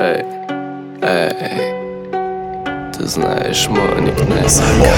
Эй, эй, ты знаешь мой никнейм.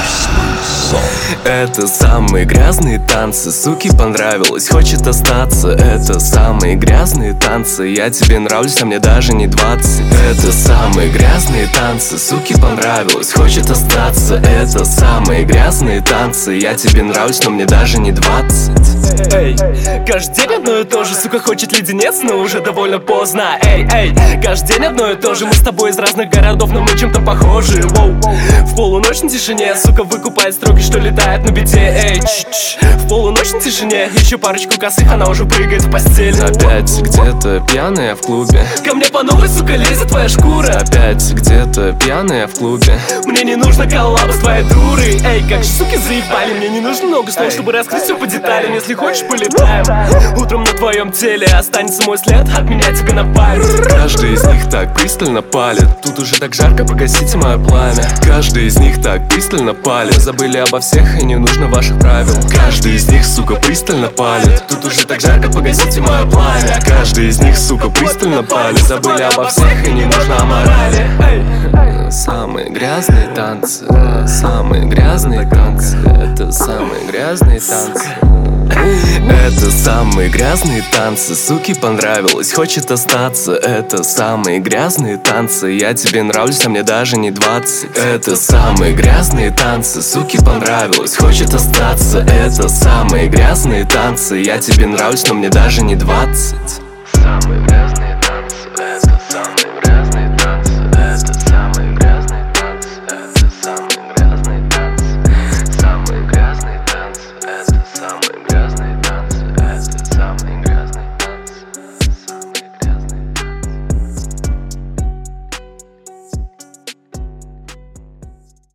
Это самые грязные танцы, суки понравилось, хочет остаться. Это самые грязные танцы, я тебе нравлюсь, а мне даже не 20. Это самые грязные танцы, суки понравилось, хочет остаться. Это самые грязные танцы, я тебе нравлюсь, но мне даже не 20. Эй, каждый день одно и то же, сука хочет леденец, но уже довольно поздно. Эй, каждый день одно и то же, мы с тобой из разных городов, но мы чем-то похожи. Воу. В полуночной тишине, сука выкупает строки, что летает на бите. Эй, в полуночной тишине, еще парочку косых, она уже прыгает в постель. Опять где-то пьяная в клубе, ко мне по новой, сука, лезет твоя шкура. опять где-то пьяная в клубе. Мне не нужно коллаба с твоей дурой. Эй, как же суки заебали, мне не нужно много слов, чтобы раскрыть все по деталям. Если хочешь, полетаем. Утром на твоем теле останется мой след, от меня тебе на память. Каждый из них так пристально палит, тут уже так жарко, погасите мое пламя. Каждый из них так пристально палит, забыли обо всех и не нужно ваших правил. Каждый из них, сука, пристально палит, тут уже так жарко, погасите мое пламя. Каждый из них, сука, пристально палит, забыли обо всех и не нужно морали. Самые грязные танцы, самые грязные танцы, это самые грязные танцы. Это самые грязные танцы, суки понравилось, хочет остаться. Это самые грязные танцы, я тебе нравлюсь, а мне даже не 20. Это самые грязные танцы, суки понравилось, хочет остаться. Это самые грязные танцы, я тебе нравлюсь, но мне даже не 20. Самые грязные